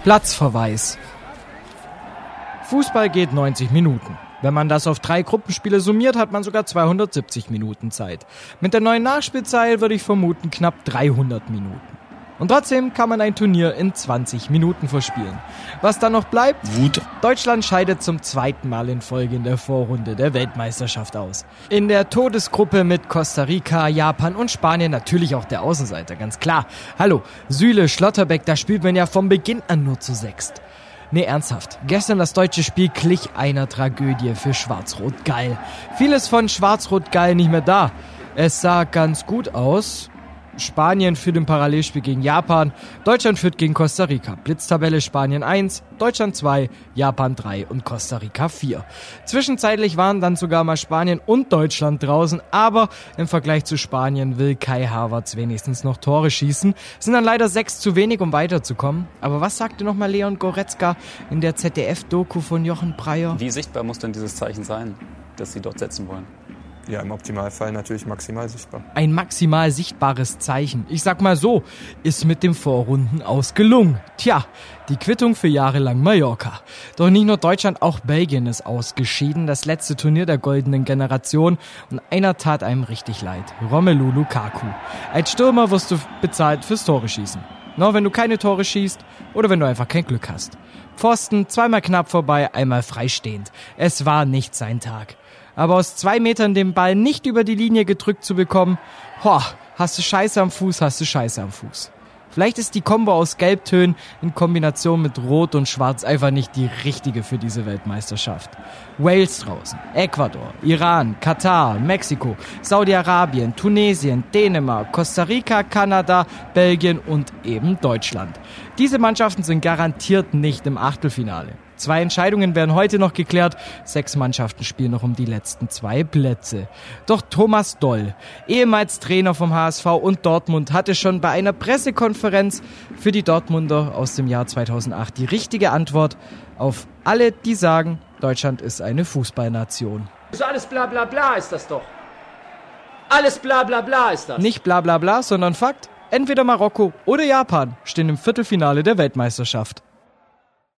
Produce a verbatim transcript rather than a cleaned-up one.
Platzverweis. Fußball geht neunzig Minuten. Wenn man das auf drei Gruppenspiele summiert, hat man sogar zweihundertsiebzig Minuten Zeit. Mit der neuen Nachspielzeit würde ich vermuten knapp dreihundert Minuten. Und trotzdem kann man ein Turnier in zwanzig Minuten verspielen. Was dann noch bleibt? Wut. Deutschland scheidet zum zweiten Mal in Folge in der Vorrunde der Weltmeisterschaft aus. In der Todesgruppe mit Costa Rica, Japan und Spanien natürlich auch der Außenseiter, ganz klar. Hallo, Süle, Schlotterbeck, da spielt man ja vom Beginn an nur zu sechst. Nee, ernsthaft. Gestern das deutsche Spiel glich einer Tragödie für Schwarz-Rot-Geil. Vieles von Schwarz-Rot-Geil nicht mehr da. Es sah ganz gut aus. Spanien führt im Parallelspiel gegen Japan, Deutschland führt gegen Costa Rica. Blitztabelle Spanien eins, Deutschland zwei, Japan drei und Costa Rica vier. Zwischenzeitlich waren dann sogar mal Spanien und Deutschland draußen, aber im Vergleich zu Spanien will Kai Havertz wenigstens noch Tore schießen. Es sind dann leider sechs zu wenig, um weiterzukommen. Aber was sagte nochmal Leon Goretzka in der Z D F-Doku von Jochen Breyer? Wie sichtbar muss denn dieses Zeichen sein, das Sie dort setzen wollen? Ja, im Optimalfall natürlich maximal sichtbar. Ein maximal sichtbares Zeichen. Ich sag mal so, ist mit dem Vorrunden aus gelungen. Tja, die Quittung für jahrelang Mallorca. Doch nicht nur Deutschland, auch Belgien ist ausgeschieden. Das letzte Turnier der goldenen Generation. Und einer tat einem richtig leid. Romelu Lukaku. Als Stürmer wirst du bezahlt fürs Tore schießen. Nur wenn du keine Tore schießt oder wenn du einfach kein Glück hast. Pfosten, zweimal knapp vorbei, einmal freistehend. Es war nicht sein Tag. Aber aus zwei Metern den Ball nicht über die Linie gedrückt zu bekommen, boah, hast du Scheiße am Fuß, hast du Scheiße am Fuß. Vielleicht ist die Kombo aus Gelbtönen in Kombination mit Rot und Schwarz einfach nicht die richtige für diese Weltmeisterschaft. Wales draußen, Ecuador, Iran, Katar, Mexiko, Saudi-Arabien, Tunesien, Dänemark, Costa Rica, Kanada, Belgien und eben Deutschland. Diese Mannschaften sind garantiert nicht im Achtelfinale. Zwei Entscheidungen werden heute noch geklärt. Sechs Mannschaften spielen noch um die letzten zwei Plätze. Doch Thomas Doll, ehemals Trainer vom H S V und Dortmund, hatte schon bei einer Pressekonferenz für die Dortmunder aus dem Jahr zweitausendacht die richtige Antwort auf alle, die sagen, Deutschland ist eine Fußballnation. So alles bla bla bla ist das doch. Alles bla bla bla ist das. Nicht bla bla bla, sondern Fakt. Entweder Marokko oder Japan stehen im Viertelfinale der Weltmeisterschaft.